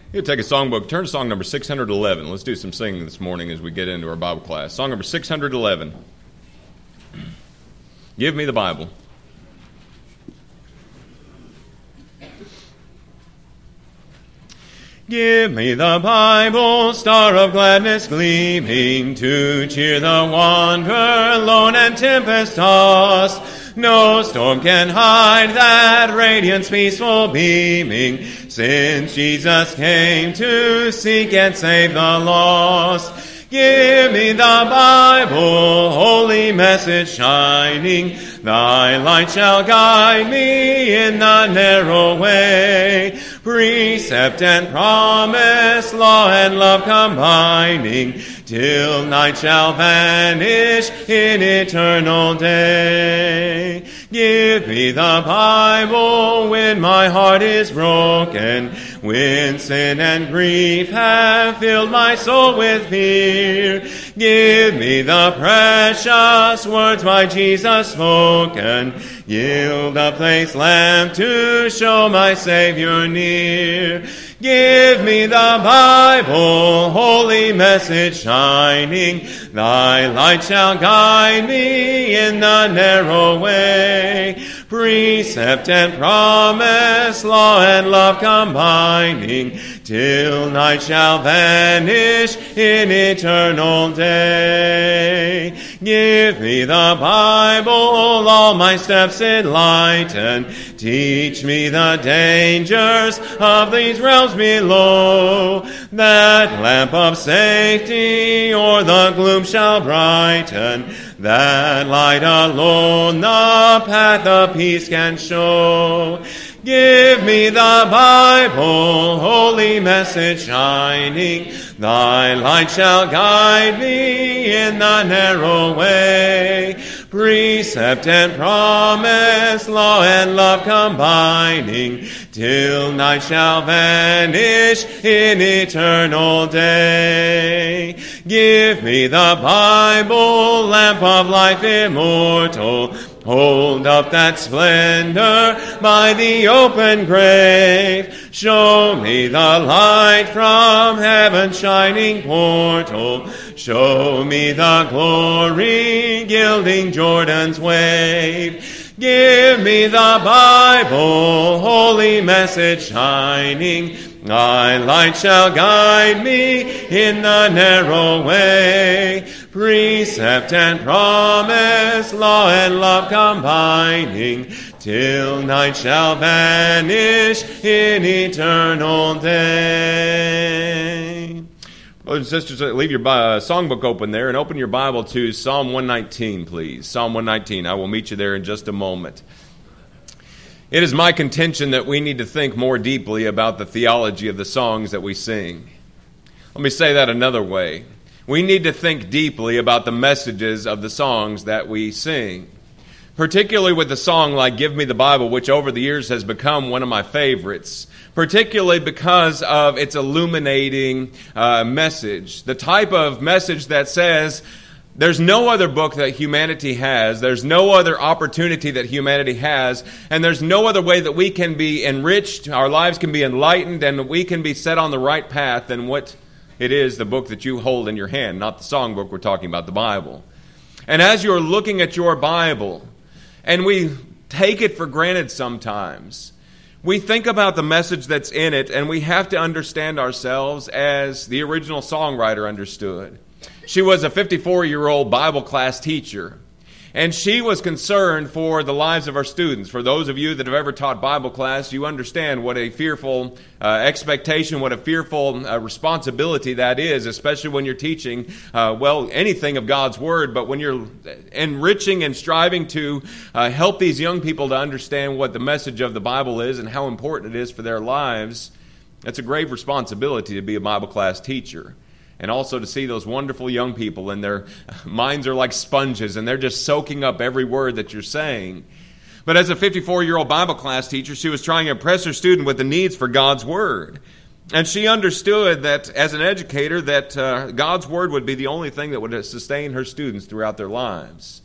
You take a songbook, turn to song number 611. Let's do some singing this morning as we get into our Bible class. Song number 611. Give me the Bible. Give me the Bible, star of gladness gleaming, to cheer the wanderer, lone and tempest-tossed. No storm can hide that radiance peaceful beaming, since Jesus came to seek and save the lost. Give me the Bible, holy message shining, thy light shall guide me in the narrow way. Precept and promise, law and love combining, till night shall vanish in eternal day. Give me the Bible when my heart is broken, when sin and grief have filled my soul with fear. Give me the precious words by Jesus spoken, yield a place lamp to show my Savior near. Give me the Bible, holy message shining, thy light shall guide me in the narrow way. Precept and promise, law and love combining, till night shall vanish in eternal day. Give me the Bible, all my steps enlighten, teach me the dangers of these realms below. That lamp of safety o'er the gloom shall brighten, that light alone the path of peace can show. Give me the Bible, holy message shining, thy light shall guide me in the narrow way. Precept and promise, law and love combining, till night shall vanish in eternal day. Give me the Bible, lamp of life immortal, hold up that splendor by the open grave. Show me the light from heaven's shining portal. Show me the glory gilding Jordan's wave. Give me the Bible, holy message shining, thy light shall guide me in the narrow way. Precept and promise, law and love combining, till night shall vanish in eternal day. Brothers and sisters, leave your songbook open there and open your Bible to Psalm 119, please. Psalm 119. I will meet you there in just a moment. It is my contention that we need to think more deeply about the theology of the songs that we sing. Let me say that another way. We need to think deeply about the messages of the songs that we sing. Particularly with a song like Give Me the Bible, which over the years has become one of my favorites. Particularly because of its illuminating message. The type of message that says, there's no other book that humanity has, there's no other opportunity that humanity has, and there's no other way that we can be enriched, our lives can be enlightened, and we can be set on the right path than what it is, the book that you hold in your hand, not the songbook. We're talking about the Bible. And as you're looking at your Bible, and we take it for granted sometimes, we think about the message that's in it, and we have to understand ourselves as the original songwriter understood. She was a 54-year-old Bible class teacher, and she was concerned for the lives of our students. For those of you that have ever taught Bible class, you understand what a fearful expectation, what a fearful responsibility that is, especially when you're teaching, anything of God's Word, but when you're enriching and striving to help these young people to understand what the message of the Bible is and how important it is for their lives, it's a grave responsibility to be a Bible class teacher. And also to see those wonderful young people, and their minds are like sponges, and they're just soaking up every word that you're saying. But as a 54-year-old Bible class teacher, she was trying to impress her student with the needs for God's Word. And she understood that, as an educator, that God's Word would be the only thing that would sustain her students throughout their lives.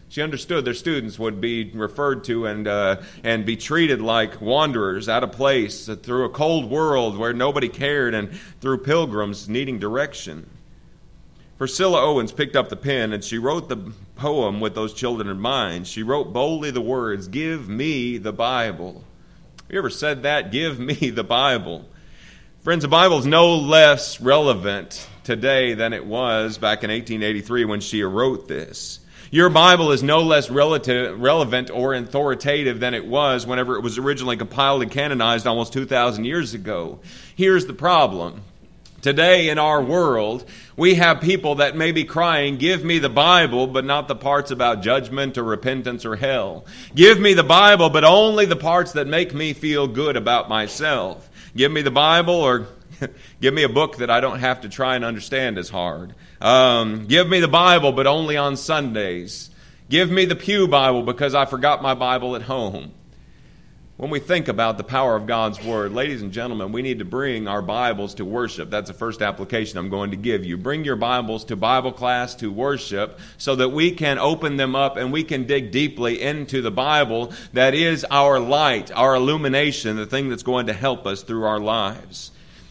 She understood their students would be referred to and be treated like wanderers out of place through a cold world where nobody cared and through pilgrims needing direction. Priscilla Owens picked up the pen and she wrote the poem with those children in mind. She wrote boldly the words, "Give me the Bible." Have you ever said that? Give me the Bible. Friends, the Bible is no less relevant today than it was back in 1883 when she wrote this. Your Bible is no less relevant or authoritative than it was whenever it was originally compiled and canonized almost 2,000 years ago. Here's the problem. Today in our world, we have people that may be crying, "Give me the Bible, but not the parts about judgment or repentance or hell. Give me the Bible, but only the parts that make me feel good about myself. Give me the Bible, or give me a book that I don't have to try and understand as hard. Give me the Bible, but only on Sundays. Give me the Pew Bible because I forgot my Bible at home." When we think about the power of God's Word, ladies and gentlemen, we need to bring our Bibles to worship. That's the first application I'm going to give you. Bring your Bibles to Bible class, to worship, so that we can open them up and we can dig deeply into the Bible that is our light, our illumination, the thing that's going to help us through our lives.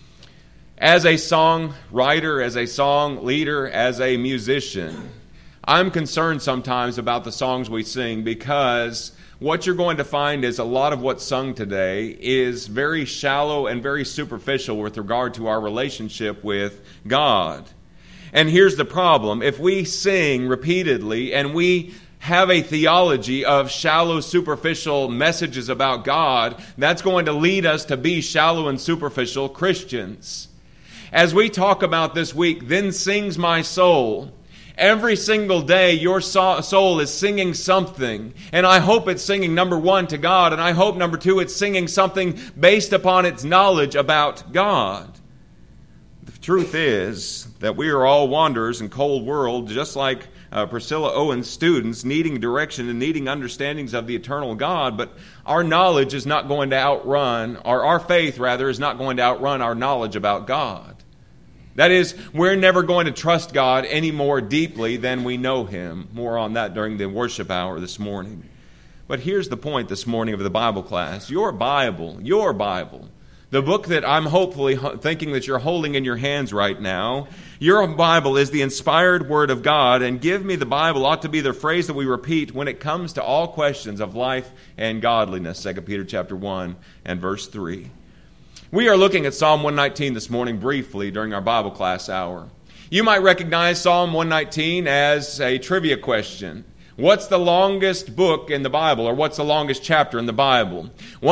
As a songwriter, as a song leader, as a musician, I'm concerned sometimes about the songs we sing because what you're going to find is a lot of what's sung today is very shallow and very superficial with regard to our relationship with God. And here's the problem. If we sing repeatedly and we have a theology of shallow, superficial messages about God, that's going to lead us to be shallow and superficial Christians. As we talk about this week, "Then sings my soul." Every single day, your soul is singing something. And I hope it's singing, number one, to God. And I hope, number two, it's singing something based upon its knowledge about God. The truth is that we are all wanderers in a cold world, just like Priscilla Owens' students, needing direction and needing understandings of the eternal God. But our knowledge is not going to outrun, or our faith, rather, is not going to outrun our knowledge about God. That is, we're never going to trust God any more deeply than we know Him. More on that during the worship hour this morning. But here's the point this morning of the Bible class. Your Bible, the book that I'm hopefully thinking that you're holding in your hands right now, your Bible is the inspired Word of God, and "Give me the Bible" ought to be the phrase that we repeat when it comes to all questions of life and godliness. 2 Peter chapter 1 and verse 3. We are looking at Psalm 119 this morning briefly during our Bible class hour. You might recognize Psalm 119 as a trivia question. What's the longest book in the Bible, or what's the longest chapter in the Bible?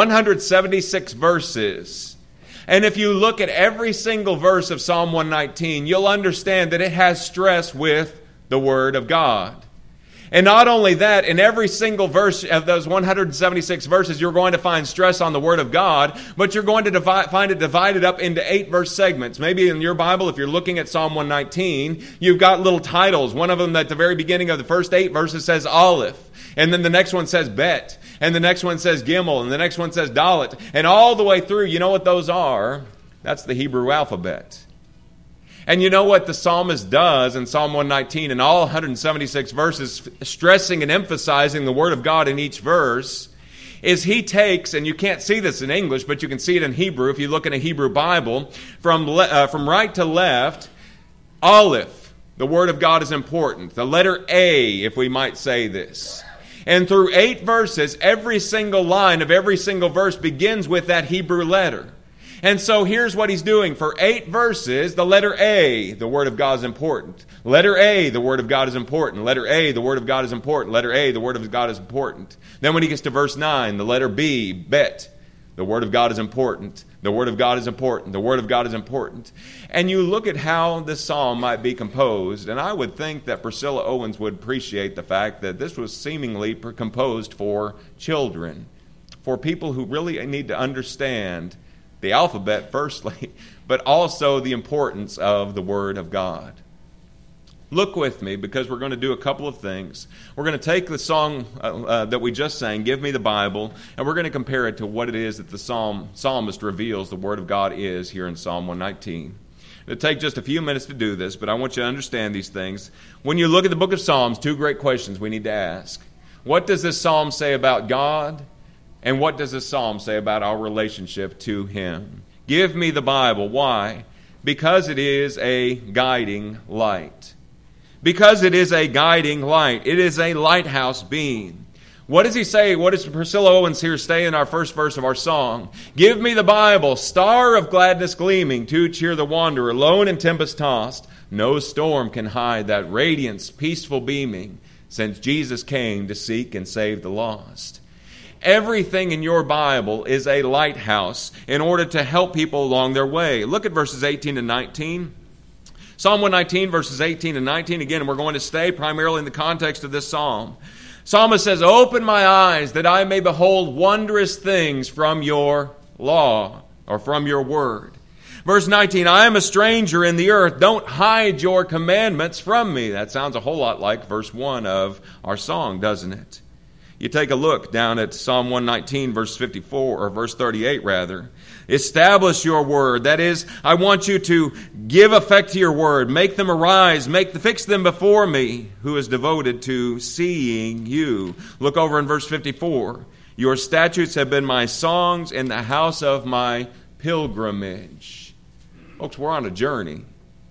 176 verses. And if you look at every single verse of Psalm 119, you'll understand that it has stress with the Word of God. And not only that, in every single verse of those 176 verses, you're going to find stress on the Word of God, but you're going to find it divided up into 8 verse segments. Maybe in your Bible, if you're looking at Psalm 119, you've got little titles. One of them at the very beginning of the first 8 verses says Aleph. And then the next one says Bet. And the next one says Gimel. And the next one says Dalet. And all the way through, you know what those are? That's the Hebrew alphabet. And you know what the psalmist does in Psalm 119 in all 176 verses, stressing and emphasizing the Word of God in each verse, is he takes, and you can't see this in English, but you can see it in Hebrew if you look in a Hebrew Bible, from right to left, Aleph, the Word of God is important. The letter A, if we might say this. And through 8 verses, every single line of every single verse begins with that Hebrew letter. And so here's what he's doing. For 8 verses, the letter A, the Word of God is important. Letter A, the Word of God is important. Letter A, the Word of God is important. Letter A, the Word of God is important. Then when he gets to verse 9, the letter B, Bet, the Word of God is important. The Word of God is important. The Word of God is important. And you look at how this psalm might be composed, and I would think that Priscilla Owens would appreciate the fact that this was seemingly composed for children, for people who really need to understand the alphabet firstly, but also the importance of the Word of God. Look with me, because we're going to do a couple of things. We're going to take the song that we just sang, Give Me the Bible, and we're going to compare it to what it is that the psalmist reveals the Word of God is here in Psalm 119. It'll take just a few minutes to do this, but I want you to understand these things. When you look at the book of Psalms, two great questions we need to ask. What does this psalm say about God? And what does this psalm say about our relationship to Him? Give me the Bible. Why? Because it is a guiding light. Because it is a guiding light. It is a lighthouse beam. What does he say? What does Priscilla Owens here say in our first verse of our song? Give me the Bible, star of gladness gleaming, to cheer the wanderer, lone and tempest tossed. No storm can hide that radiance, peaceful beaming, since Jesus came to seek and save the lost. Everything in your Bible is a lighthouse in order to help people along their way. Look at verses 18 and 19. Psalm 119, verses 18 and 19. Again, we're going to stay primarily in the context of this psalm. Psalmist says, open my eyes that I may behold wondrous things from your law, or from your word. Verse 19, I am a stranger in the earth. Don't hide your commandments from me. That sounds a whole lot like verse 1 of our song, doesn't it? You take a look down at Psalm 119, verse 54, or verse 38 rather. Establish your word. That is, I want you to give effect to your word. Make them arise. Fix them before me, who is devoted to seeing you. Look over in verse 54. Your statutes have been my songs in the house of my pilgrimage. Folks, we're on a journey.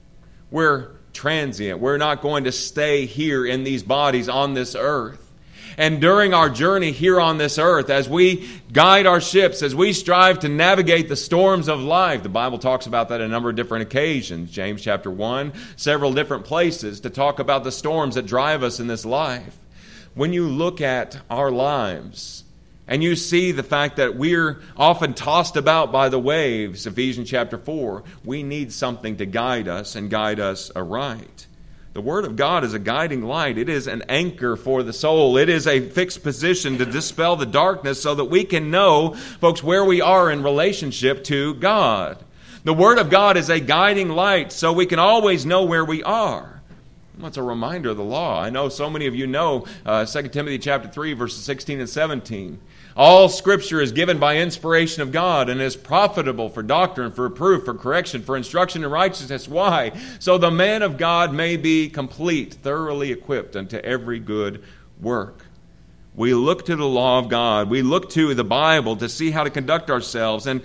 We're transient. We're not going to stay here in these bodies on this earth. And during our journey here on this earth, as we guide our ships, as we strive to navigate the storms of life, the Bible talks about that on a number of different occasions. James chapter 1, several different places to talk about the storms that drive us in this life. When you look at our lives and you see the fact that we're often tossed about by the waves, Ephesians chapter 4, we need something to guide us and guide us aright. The Word of God is a guiding light. It is an anchor for the soul. It is a fixed position to dispel the darkness so that we can know, folks, where we are in relationship to God. The Word of God is a guiding light so we can always know where we are. That's a reminder of the law. I know so many of you know 2 Timothy chapter 3, verses 16 and 17. All Scripture is given by inspiration of God and is profitable for doctrine, for reproof, for correction, for instruction in righteousness. Why? So the man of God may be complete, thoroughly equipped unto every good work. We look to the law of God. We look to the Bible to see how to conduct ourselves. And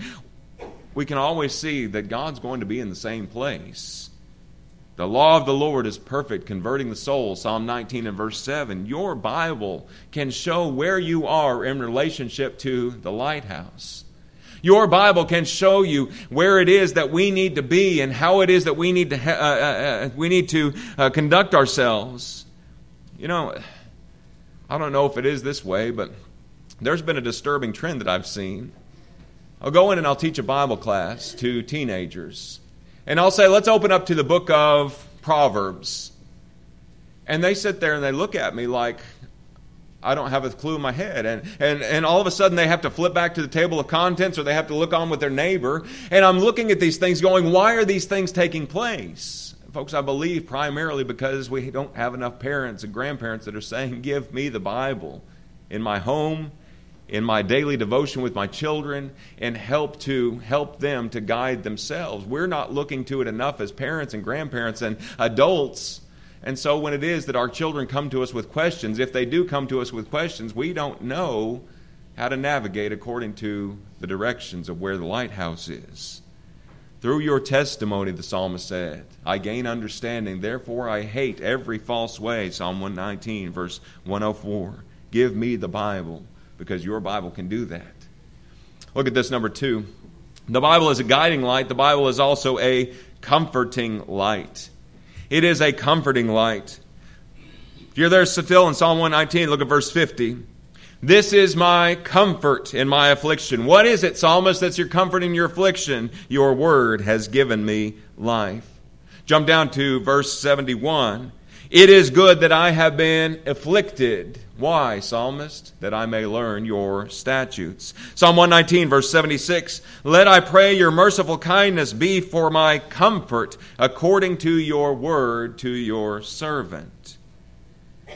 we can always see that God's going to be in the same place. The law of the Lord is perfect, converting the soul, Psalm 19 and verse 7. Your Bible can show where you are in relationship to the lighthouse. Your Bible can show you where it is that we need to be and how it is that we need to conduct ourselves. You know, I don't know if it is this way, but there's been a disturbing trend that I've seen. I'll go in and I'll teach a Bible class to teenagers. And I'll say, let's open up to the book of Proverbs. And they sit there and they look at me like I don't have a clue in my head. And all of a sudden they have to flip back to the table of contents or they have to look on with their neighbor. And I'm looking at these things going, why are these things taking place? Folks, I believe primarily because we don't have enough parents and grandparents that are saying, give me the Bible in my home, in my daily devotion with my children, and help them to guide themselves. We're not looking to it enough as parents and grandparents and adults. And so when it is that our children come to us with questions, if they do come to us with questions, we don't know how to navigate according to the directions of where the lighthouse is. Through your testimony, the psalmist said, I gain understanding, therefore I hate every false way. Psalm 119, verse 104. Give me the Bible, because your Bible can do that. Look at this, number 2. The Bible is a guiding light. The Bible is also a comforting light. It is a comforting light. If you're there still in Psalm 119, look at verse 50. This is my comfort in my affliction. What is it, psalmist, that's your comfort in your affliction? Your word has given me life. Jump down to verse 71. It is good that I have been afflicted. Why, psalmist? That I may learn your statutes. Psalm 119, verse 76. Let, I pray, your merciful kindness be for my comfort, according to your word to your servant.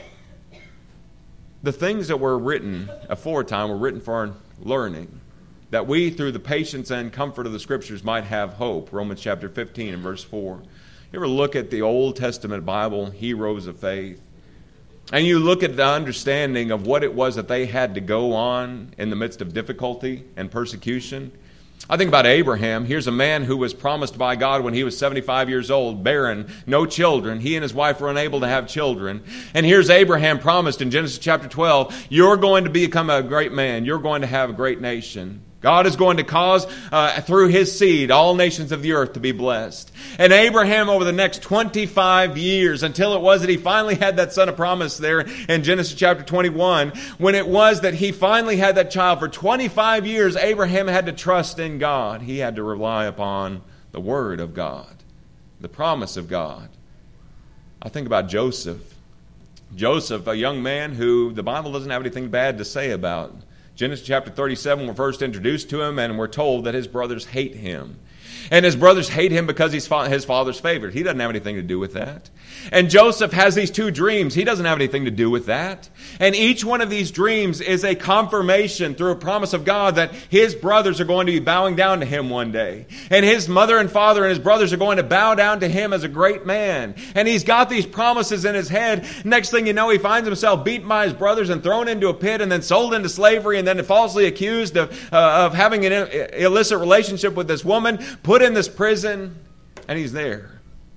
The things that were written aforetime were written for our learning. that we, through the patience and comfort of the Scriptures, might have hope. Romans chapter 15 and verse 4. You ever look at the Old Testament Bible, heroes of faith, and you look at the understanding of what it was that they had to go on in the midst of difficulty and persecution? I think about Abraham. Here's a man who was promised by God when he was 75 years old, barren, no children. He and his wife were unable to have children. And here's Abraham promised in Genesis chapter 12, you're going to become a great man. You're going to have a great nation. God is going to cause, through his seed, all nations of the earth to be blessed. And Abraham, over the next 25 years, until it was that he finally had that son of promise there in Genesis chapter 21, when it was that he finally had that child, for 25 years, Abraham had to trust in God. He had to rely upon the word of God, the promise of God. I think about Joseph. Joseph, a young man who the Bible doesn't have anything bad to say about. Genesis chapter 37, we're first introduced to him, and we're told that his brothers hate him. And his brothers hate him because he's his father's favorite. He doesn't have anything to do with that. And Joseph has these two dreams. He doesn't have anything to do with that. And each one of these dreams is a confirmation through a promise of God that his brothers are going to be bowing down to him one day. And his mother and father and his brothers are going to bow down to him as a great man. And he's got these promises in his head. Next thing you know, he finds himself beaten by his brothers and thrown into a pit and then sold into slavery and then falsely accused of having an illicit relationship with this woman, put in this prison, and he's there.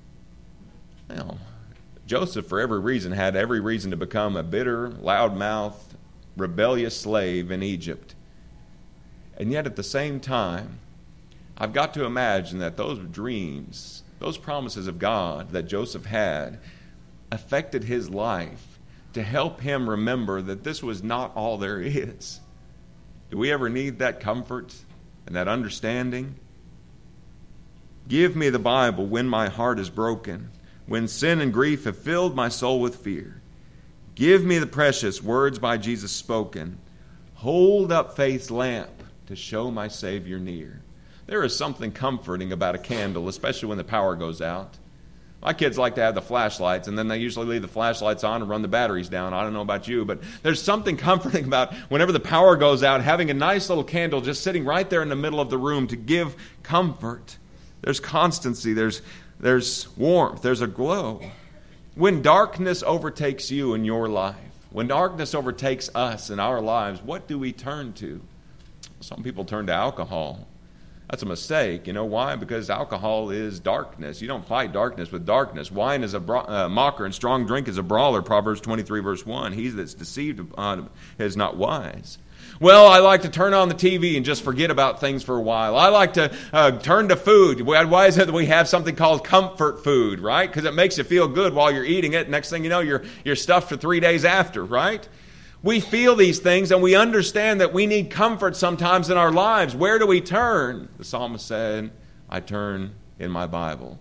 Well, Joseph, for every reason, had every reason to become a bitter, loud-mouthed, rebellious slave in Egypt. And yet at the same time, I've got to imagine that those dreams, those promises of God that Joseph had, affected his life to help him remember that this was not all there is. Do we ever need that comfort and that understanding? Give me the Bible when my heart is broken, when sin and grief have filled my soul with fear. Give me the precious words by Jesus spoken. Hold up faith's lamp to show my Savior near. There is something comforting about a candle, especially when the power goes out. My kids like to have the flashlights, and then they usually leave the flashlights on and run the batteries down. I don't know about you, but there's something comforting about whenever the power goes out, having a nice little candle just sitting right there in the middle of the room to give comfort. There's constancy, there's warmth, there's a glow. When darkness overtakes you in your life, when darkness overtakes us in our lives, what do we turn to? Some people turn to alcohol. That's a mistake. You know why? Because alcohol is darkness. You don't fight darkness with darkness. Wine is a mocker, and strong drink is a brawler, Proverbs 23, verse 1. He that's deceived is not wise. Well, I like to turn on the TV and just forget about things for a while. I like to turn to food. Why is it that we have something called comfort food, right? Because it makes you feel good while you're eating it. Next thing you know, you're stuffed for 3 days after, right? We feel these things and we understand that we need comfort sometimes in our lives. Where do we turn? The psalmist said, I turn in my Bible.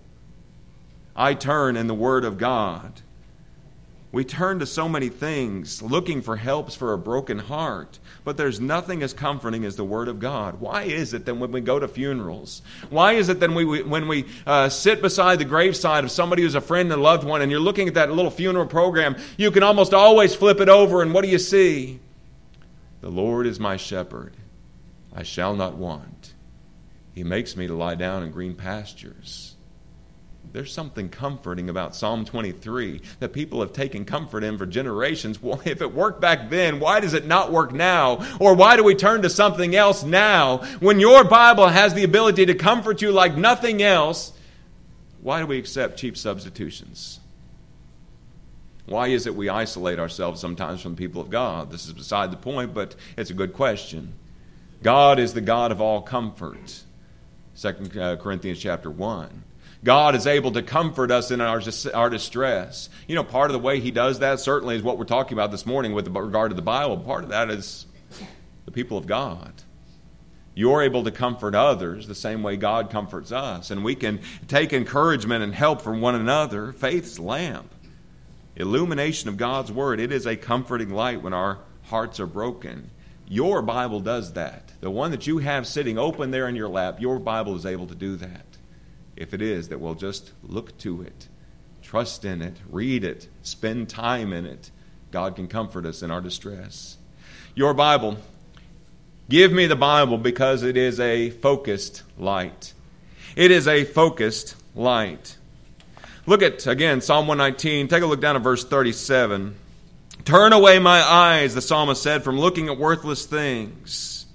I turn in the Word of God. We turn to so many things, looking for helps for a broken heart. But there's nothing as comforting as the Word of God. Why is it that when we go to funerals, why is it that when we sit beside the graveside of somebody who's a friend and loved one, and you're looking at that little funeral program, you can almost always flip it over, and what do you see? The Lord is my shepherd. I shall not want. He makes me to lie down in green pastures. There's something comforting about Psalm 23 that people have taken comfort in for generations. Well, if it worked back then, why does it not work now? Or why do we turn to something else now? When your Bible has the ability to comfort you like nothing else, why do we accept cheap substitutions? Why is it we isolate ourselves sometimes from the people of God? This is beside the point, but it's a good question. God is the God of all comfort. 2 Corinthians chapter 1. God is able to comfort us in our distress. You know, part of the way He does that certainly is what we're talking about this morning with regard to the Bible. Part of that is the people of God. You're able to comfort others the same way God comforts us. And we can take encouragement and help from one another. Faith's lamp. Illumination of God's Word. It is a comforting light when our hearts are broken. Your Bible does that. The one that you have sitting open there in your lap, your Bible is able to do that. If it is, that we'll just look to it, trust in it, read it, spend time in it, God can comfort us in our distress. Your Bible Give me the Bible because it is a focused light. It is a focused light. Look at, again, Psalm 119. Take a look down at verse 37. Turn away my eyes, the psalmist said, from looking at worthless things.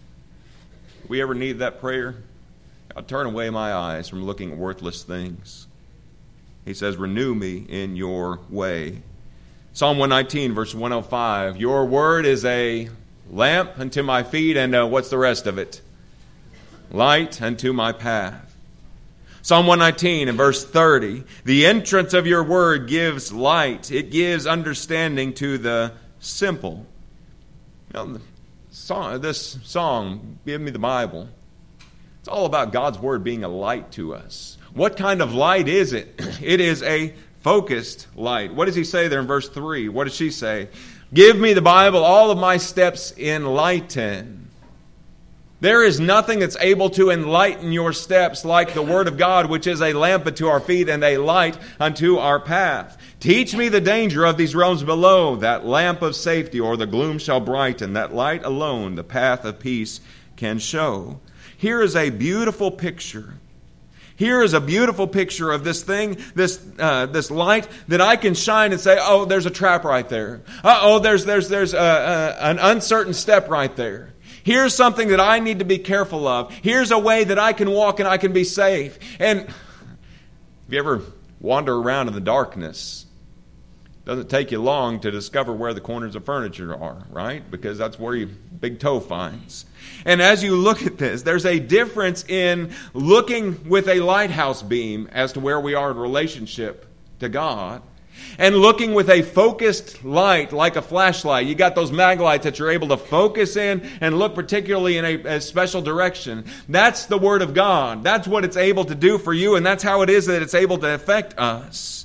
We ever need that prayer? God, turn away my eyes from looking at worthless things. He says, renew me in your way. Psalm 119, verse 105. Your word is a lamp unto my feet, and what's the rest of it? Light unto my path. Psalm 119 and verse 30, the entrance of your word gives light. It gives understanding to the simple. Now, this song, Give Me the Bible, it's all about God's word being a light to us. What kind of light is it? It is a focused light. What does he say there in verse 3? What does she say? Give me the Bible, all of my steps enlighten. There is nothing that's able to enlighten your steps like the Word of God, which is a lamp unto our feet and a light unto our path. Teach me the danger of these realms below. That lamp of safety or the gloom shall brighten. That light alone the path of peace can show. Here is a beautiful picture. Here is a beautiful picture of this thing, this light that I can shine and say, oh, there's a trap right there. There's an uncertain step right there. Here's something that I need to be careful of. Here's a way that I can walk and I can be safe. And if you ever wander around in the darkness, it doesn't take you long to discover where the corners of furniture are, right? Because that's where your big toe finds. And as you look at this, there's a difference in looking with a lighthouse beam as to where we are in relationship to God, and looking with a focused light like a flashlight. You got those mag lights that you're able to focus in and look particularly in a special direction. That's the Word of God. That's what it's able to do for you, and that's how it is that it's able to affect us.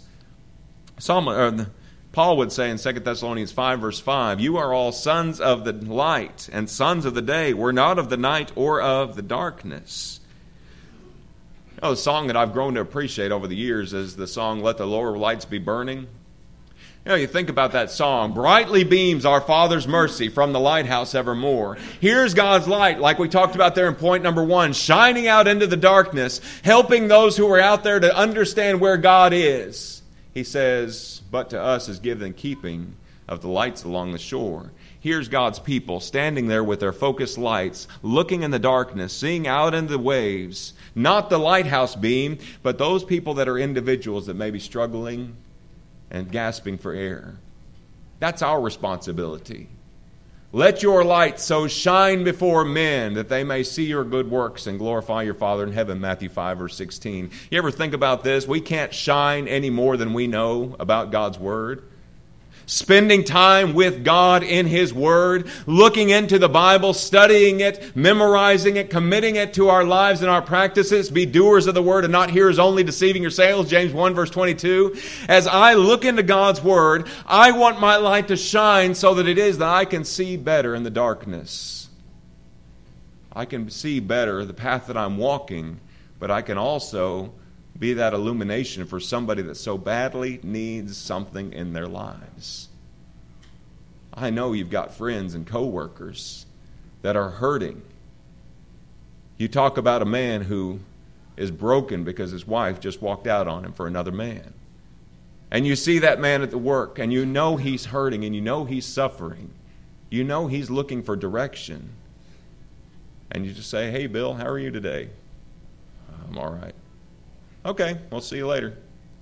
Paul would say in 2 Thessalonians 5, verse 5, you are all sons of the light and sons of the day. We're not of the night or of the darkness. You know, the song that I've grown to appreciate over the years is the song, Let the Lower Lights Be Burning. You know, you think about that song. Brightly beams our Father's mercy from the lighthouse evermore. Here's God's light, like we talked about there in point number 1, shining out into the darkness, helping those who are out there to understand where God is. He says, but to us is given keeping of the lights along the shore. Here's God's people standing there with their focused lights, looking in the darkness, seeing out into the waves, not the lighthouse beam, but those people that are individuals that may be struggling and gasping for air. That's our responsibility. Let your light so shine before men that they may see your good works and glorify your Father in heaven, Matthew 5, verse 16. You ever think about this? We can't shine any more than we know about God's Word. Spending time with God in His Word, looking into the Bible, studying it, memorizing it, committing it to our lives and our practices. Be doers of the Word and not hearers only, deceiving yourselves, James 1, verse 22. As I look into God's Word, I want my light to shine so that it is that I can see better in the darkness. I can see better the path that I'm walking, but I can also be that illumination for somebody that so badly needs something in their lives. I know you've got friends and coworkers that are hurting. You talk about a man who is broken because his wife just walked out on him for another man. And you see that man at the work, and you know he's hurting, and you know he's suffering. You know he's looking for direction. And you just say, hey, Bill, how are you today? I'm all right. Okay, we'll see you later.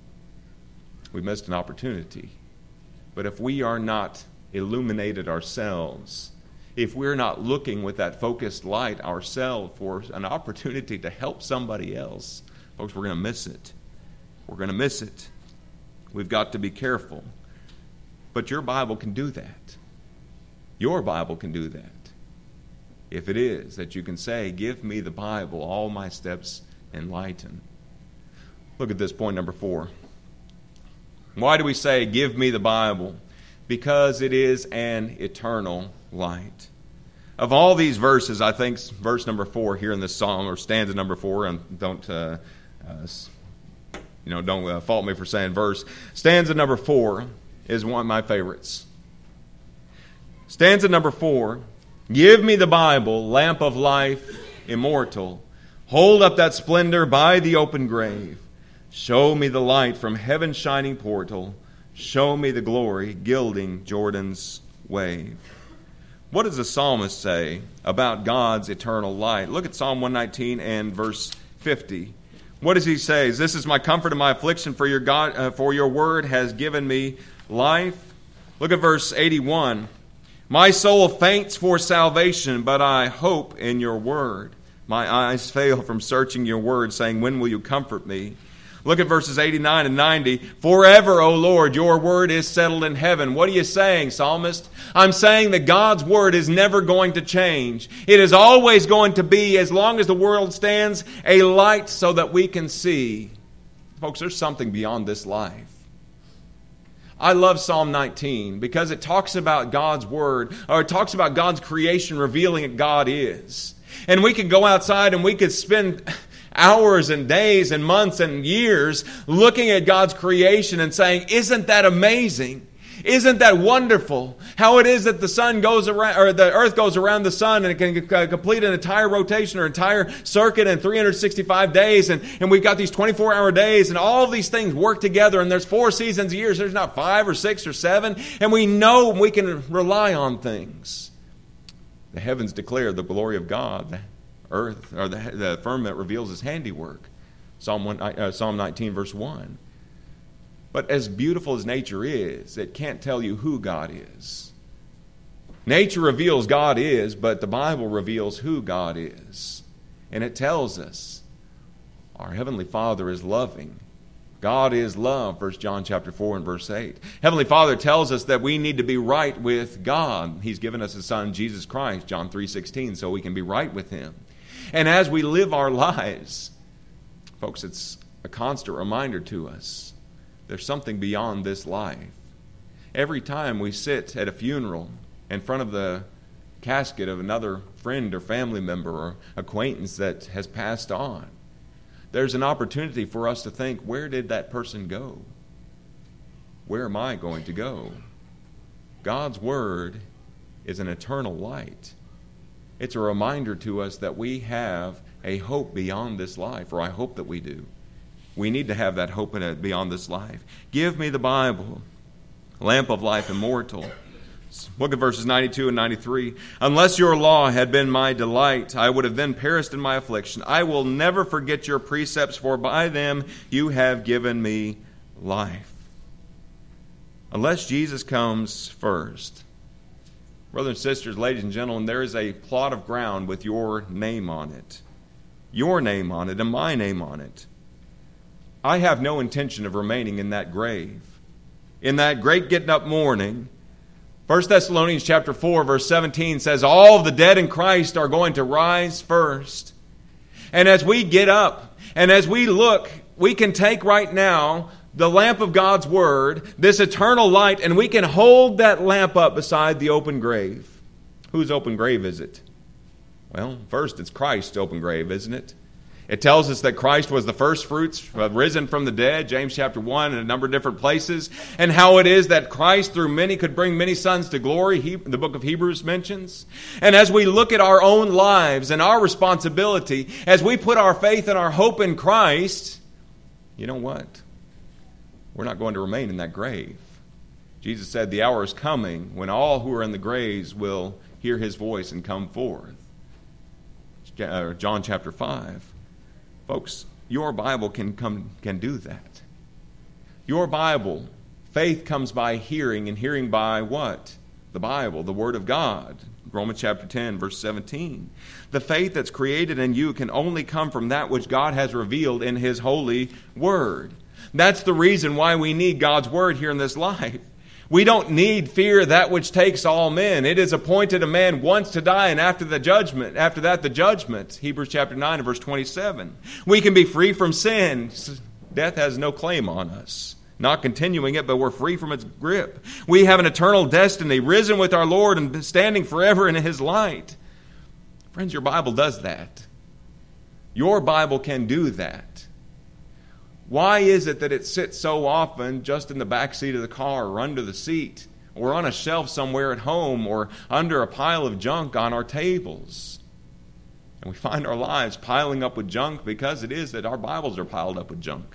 We missed an opportunity. But if we are not illuminated ourselves, if we're not looking with that focused light ourselves for an opportunity to help somebody else, folks, we're going to miss it. We're going to miss it. We've got to be careful. But your Bible can do that. Your Bible can do that. If it is that you can say, give me the Bible, all my steps enlighten. Look at this point number 4. Why do we say, give me the Bible? Because it is an eternal light. Of all these verses, I think verse number 4 here in this psalm, or stanza number 4, and don't fault me for saying verse. Stanza number 4 is one of my favorites. Stanza number 4 Give me the Bible, lamp of life, immortal. Hold up that splendor by the open grave. Show me the light from heaven's shining portal. Show me the glory gilding Jordan's wave. What does the psalmist say about God's eternal light? Look at Psalm 119 and verse 50. What does he say? This is my comfort and my affliction, for your word has given me life. Look at verse 81. My soul faints for salvation, but I hope in your word. My eyes fail from searching your word, saying, when will you comfort me? Look at verses 89 and 90. Forever, O Lord, your word is settled in heaven. What are you saying, psalmist? I'm saying that God's word is never going to change. It is always going to be, as long as the world stands, a light so that we can see. Folks, there's something beyond this life. I love Psalm 19 because it talks about God's word, or it talks about God's creation revealing that God is. And we could go outside and we could spend hours and days and months and years looking at God's creation and saying, isn't that amazing? Isn't that wonderful? How it is that the sun goes around, or the earth goes around the sun, and it can complete an entire rotation or entire circuit in 365 days. And we've got these 24-hour days, and all of these things work together. And there's 4 seasons a year. There's not 5 or 6 or 7. And we know we can rely on things. The heavens declare the glory of God. The earth, or the firmament, reveals his handiwork. Psalm 19, verse 1. But as beautiful as nature is, it can't tell you who God is. Nature reveals God is, but the Bible reveals who God is. And it tells us our Heavenly Father is loving. God is love, 1 John chapter 4 and verse 8. Heavenly Father tells us that we need to be right with God. He's given us His Son, Jesus Christ, John 3:16, so we can be right with Him. And as we live our lives, folks, it's a constant reminder to us there's something beyond this life. Every time we sit at a funeral in front of the casket of another friend or family member or acquaintance that has passed on, there's an opportunity for us to think, where did that person go? Where am I going to go? God's Word is an eternal light. It's a reminder to us that we have a hope beyond this life, or I hope that we do. We need to have that hope beyond this life. Give me the Bible, lamp of life, immortal. Look at verses 92 and 93. Unless your law had been my delight, I would have then perished in my affliction. I will never forget your precepts, for by them you have given me life. Unless Jesus comes first. Brothers and sisters, ladies and gentlemen, there is a plot of ground with your name on it. Your name on it and my name on it. I have no intention of remaining in that grave. In that great getting up morning, 1 Thessalonians chapter 4, verse 17 says, all of the dead in Christ are going to rise first. And as we get up and as we look, we can take right now the lamp of God's Word, this eternal light, and we can hold that lamp up beside the open grave. Whose open grave is it? Well, first it's Christ's open grave, isn't it? It tells us that Christ was the first fruits, risen from the dead, James chapter 1, in a number of different places, and how it is that Christ through many could bring many sons to glory, the book of Hebrews mentions. And as we look at our own lives and our responsibility, as we put our faith and our hope in Christ, you know what? We're not going to remain in that grave. Jesus said the hour is coming when all who are in the graves will hear His voice and come forth. John chapter 5. Folks, your Bible can do that. Your Bible, faith comes by hearing, and hearing by what? The Bible, the Word of God. Romans chapter 10, verse 17. The faith that's created in you can only come from that which God has revealed in His holy Word. That's the reason why we need God's Word here in this life. We don't need fear that which takes all men. It is appointed a man once to die, and after that the judgment. Hebrews chapter 9 and verse 27. We can be free from sin. Death has no claim on us. Not continuing it, but we're free from its grip. We have an eternal destiny, risen with our Lord and standing forever in His light. Friends, your Bible does that. Your Bible can do that. Why is it that it sits so often just in the back seat of the car or under the seat or on a shelf somewhere at home, or under a pile of junk on our tables. And we find our lives piling up with junk because it is that our Bibles are piled up with junk.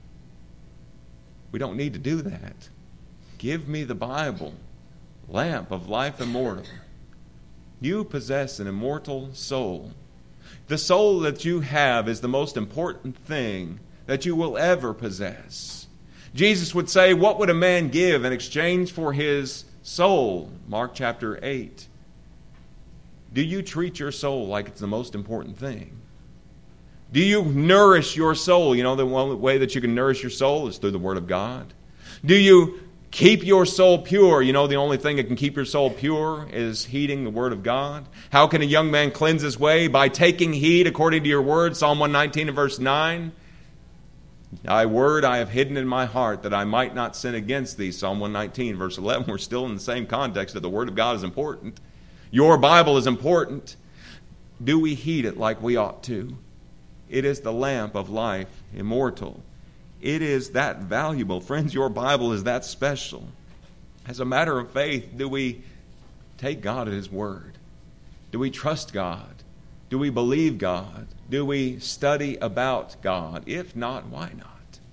We don't need to do that. Give me the Bible, lamp of life immortal. You possess an immortal soul. The soul that you have is the most important thing that you will ever possess. Jesus would say, what would a man give in exchange for his soul? Mark chapter 8. Do you treat your soul like it's the most important thing? Do you nourish your soul? You know, the one way that you can nourish your soul is through the Word of God. Do you keep your soul pure? You know, the only thing that can keep your soul pure is heeding the Word of God. How can a young man cleanse his way? By taking heed according to your Word. Psalm 119 and verse 9. Thy word I have hidden in my heart that I might not sin against thee. Psalm 119 verse 11. We're still in the same context that the Word of God is important. Your Bible is important. Do we heed it like we ought to? It is the lamp of life, immortal. It is that valuable. Friends, your Bible is that special. As a matter of faith, do we take God at His word? Do we trust God? Do we believe God? Do we study about God? If not, why not?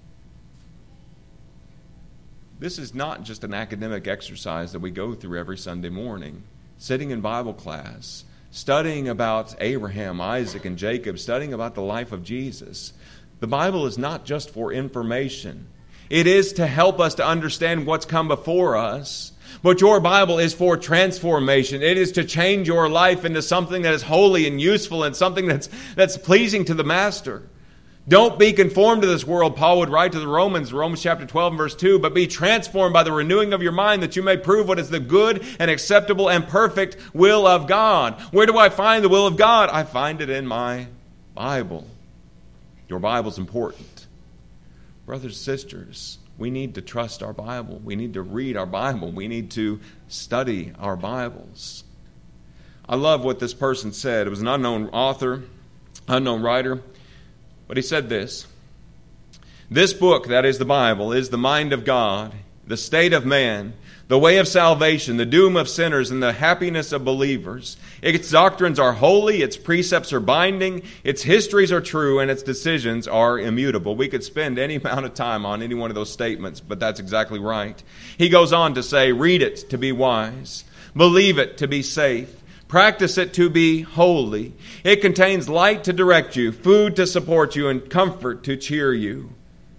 This is not just an academic exercise that we go through every Sunday morning. Sitting in Bible class, studying about Abraham, Isaac, and Jacob, studying about the life of Jesus. The Bible is not just for information. It is to help us to understand what's come before us. But your Bible is for transformation. It is to change your life into something that is holy and useful and something that's pleasing to the Master. Don't be conformed to this world, Paul would write to the Romans chapter 12 and verse 2, but be transformed by the renewing of your mind that you may prove what is the good and acceptable and perfect will of God. Where do I find the will of God? I find it in my Bible. Your Bible's important. Brothers and sisters, we need to trust our Bible. We need to read our Bible. We need to study our Bibles. I love what this person said. It was an unknown author, unknown writer. But he said this: this book, that is the Bible, is the mind of God, the state of man, the way of salvation, the doom of sinners, and the happiness of believers. Its doctrines are holy, its precepts are binding, its histories are true, and its decisions are immutable. We could spend any amount of time on any one of those statements, but that's exactly right. He goes on to say, read it to be wise, believe it to be safe, practice it to be holy. It contains light to direct you, food to support you, and comfort to cheer you.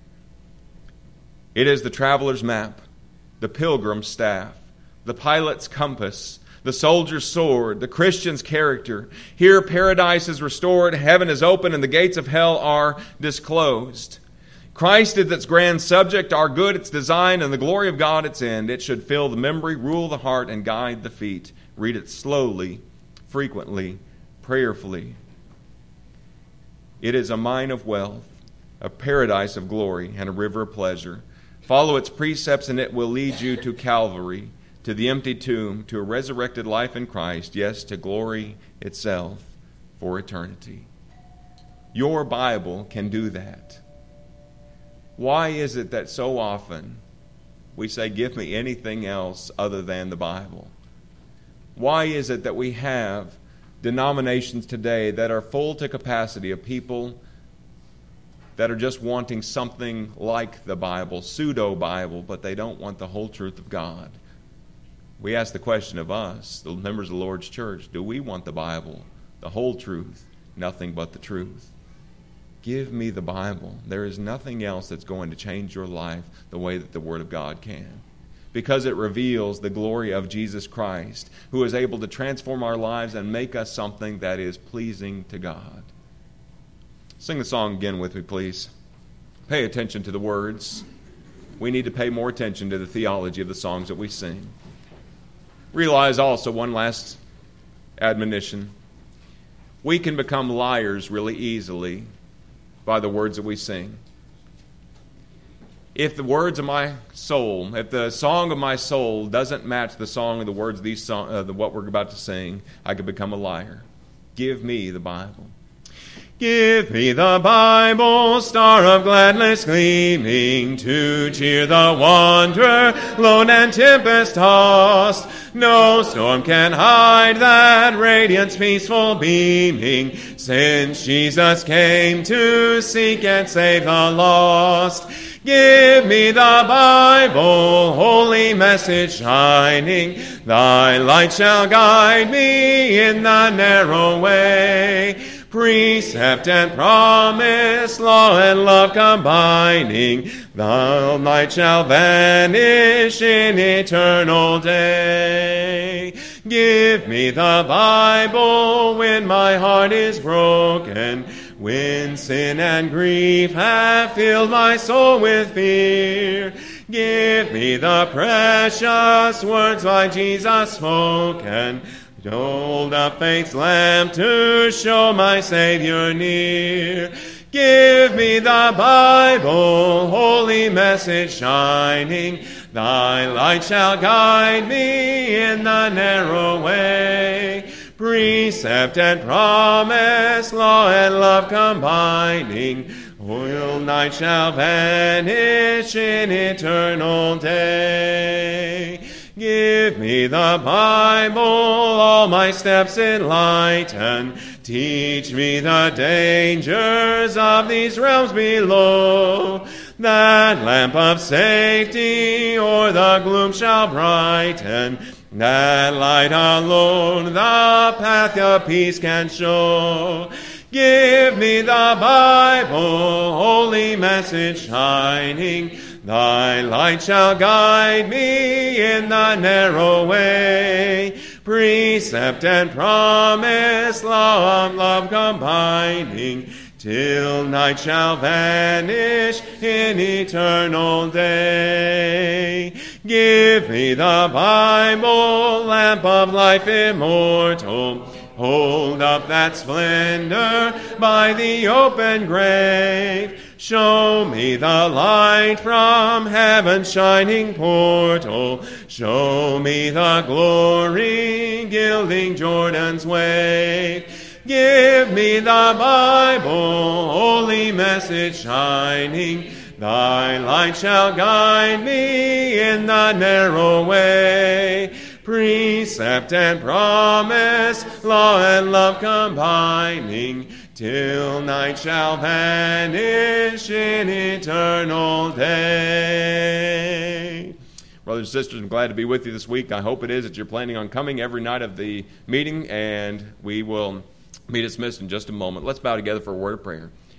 It is the traveler's map, the pilgrim's staff, the pilot's compass, the soldier's sword, the Christian's character. Here paradise is restored, heaven is open, and the gates of hell are disclosed. Christ is its grand subject, our good its design, and the glory of God its end. It should fill the memory, rule the heart, and guide the feet. Read it slowly, frequently, prayerfully. It is a mine of wealth, a paradise of glory, and a river of pleasure. Follow its precepts, and it will lead you to Calvary, to the empty tomb, to a resurrected life in Christ, yes, to glory itself for eternity. Your Bible can do that. Why is it that so often we say, give me anything else other than the Bible? Why is it that we have denominations today that are full to capacity of people that are just wanting something like the Bible, pseudo-Bible, but they don't want the whole truth of God? We ask the question of us, the members of the Lord's church, do we want the Bible, the whole truth, nothing but the truth? Give me the Bible. There is nothing else that's going to change your life the way that the Word of God can, because it reveals the glory of Jesus Christ, who is able to transform our lives and make us something that is pleasing to God. Sing the song again with me, please. Pay attention to the words. We need to pay more attention to the theology of the songs that we sing. Realize also one last admonition. We can become liars really easily by the words that we sing. If the words of my soul, if the song of my soul doesn't match the song of the words of what we're about to sing, I could become a liar. Give me the Bible. Give me the Bible, star of gladness gleaming, to cheer the wanderer, lone and tempest-tossed. No storm can hide that radiance peaceful beaming, since Jesus came to seek and save the lost. Give me the Bible, holy message shining. Thy light shall guide me in the narrow way. Precept and promise, law and love combining, the night shall vanish in eternal day. Give me the Bible when my heart is broken, when sin and grief have filled my soul with fear. Give me the precious words by Jesus spoken, hold up faith's lamp to show my Savior near. Give me the Bible, holy message shining. Thy light shall guide me in the narrow way. Precept and promise, law and love combining, oil night shall vanish in eternal day. Give me the Bible, all my steps enlighten. Teach me the dangers of these realms below. That lamp of safety o'er the gloom shall brighten. That light alone the path of peace can show. Give me the Bible, holy message shining. Thy light shall guide me in the narrow way. Precept and promise, law and love combining, till night shall vanish in eternal day. Give me the Bible, lamp of life immortal. Hold up that splendor by the open grave. Show me the light from heaven's shining portal. Show me the glory gilding Jordan's wave. Give me the Bible, holy message shining. Thy light shall guide me in the narrow way. Precept and promise, law and love combining, till night shall vanish in eternal day. Brothers and sisters, I'm glad to be with you this week. I hope it is that you're planning on coming every night of the meeting, and we will be dismissed in just a moment. Let's bow together for a word of prayer.